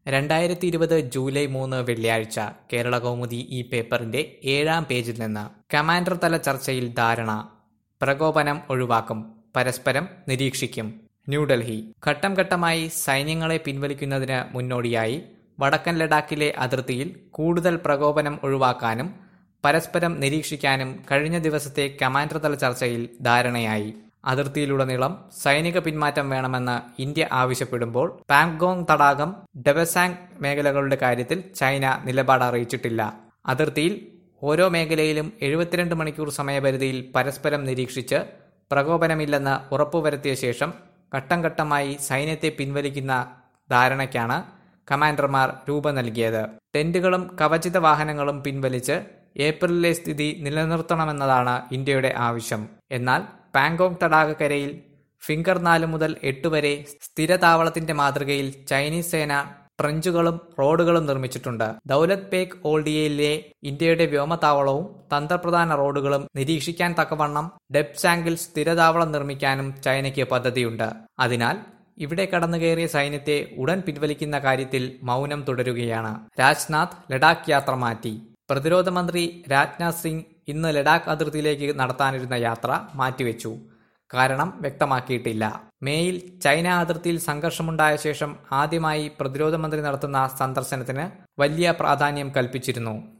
2020 July 3 വെള്ളിയാഴ്ച കേരളകൗമുദി ഈ പേപ്പറിന്റെ 7-ാം പേജിൽ നിന്ന് കമാൻഡർ തല ചർച്ചയിൽ ധാരണ. പ്രകോപനം ഒഴിവാക്കും, പരസ്പരം നിരീക്ഷിക്കും. ന്യൂഡൽഹി. ഘട്ടം ഘട്ടമായി സൈന്യങ്ങളെ പിൻവലിക്കുന്നതിന് മുന്നോടിയായി വടക്കൻ ലഡാക്കിലെ അതിർത്തിയിൽ കൂടുതൽ പ്രകോപനം ഒഴിവാക്കാനും പരസ്പരം നിരീക്ഷിക്കാനും കഴിഞ്ഞ ദിവസത്തെ കമാൻഡർ തല ചർച്ചയിൽ ധാരണയായി. അതിർത്തിയിലുടനീളം സൈനിക പിന്മാറ്റം വേണമെന്ന് ഇന്ത്യ ആവശ്യപ്പെടുമ്പോൾ പാങ്ഗോങ് തടാകം, ഡെബസാങ് മേഖലകളുടെ കാര്യത്തിൽ ചൈന നിലപാട് അറിയിച്ചിട്ടില്ല. അതിർത്തിയിൽ ഓരോ മേഖലയിലും 72 മണിക്കൂർ സമയപരിധിയിൽ പരസ്പരം നിരീക്ഷിച്ച് പ്രകോപനമില്ലെന്ന് ഉറപ്പുവരുത്തിയ ശേഷം ഘട്ടം ഘട്ടമായി സൈന്യത്തെ പിൻവലിക്കുന്ന ധാരണയ്ക്കാണ് കമാൻഡർമാർ രൂപം നൽകിയത്. ടെന്റുകളും കവചിത വാഹനങ്ങളും പിൻവലിച്ച് ഏപ്രിലിലെ സ്ഥിതി നിലനിർത്തണമെന്നതാണ് ഇന്ത്യയുടെ ആവശ്യം. എന്നാൽ പാങ്കോങ് തടാകക്കരയിൽ ഫിംഗർ 4 മുതൽ 8 വരെ സ്ഥിരതാവളത്തിന്റെ മാതൃകയിൽ ചൈനീസ് സേന ട്രഞ്ചുകളും റോഡുകളും നിർമ്മിച്ചിട്ടുണ്ട്. ദൌലത് ബേഗ് ഓൾഡിയയിലെ ഇന്ത്യയുടെ വ്യോമതാവളവും തന്ത്രപ്രധാന റോഡുകളും നിരീക്ഷിക്കാൻ തക്കവണ്ണം ഡെപ്സാംഗിൽ സ്ഥിരതാവളം നിർമ്മിക്കാനും ചൈനയ്ക്ക് പദ്ധതിയുണ്ട്. അതിനാൽ ഇവിടെ കടന്നുകയറിയ സൈന്യത്തെ ഉടൻ പിൻവലിക്കുന്ന കാര്യത്തിൽ മൗനം തുടരുകയാണ്. രാജ്നാഥ് ലഡാക്ക് യാത്ര മാറ്റി. പ്രതിരോധ മന്ത്രി രാജ്നാഥ് സിംഗ് ഇന്ന് ലഡാക്ക് അതിർത്തിയിലേക്ക് നടത്താനിരുന്ന യാത്ര മാറ്റിവെച്ചു. കാരണം വ്യക്തമാക്കിയിട്ടില്ല. മേയിൽ ചൈന അതിർത്തിയിൽ സംഘർഷമുണ്ടായ ശേഷം ആദ്യമായി പ്രതിരോധ മന്ത്രി നടത്തുന്ന സന്ദർശനത്തിന് വലിയ പ്രാധാന്യം കൽപ്പിച്ചിരുന്നു.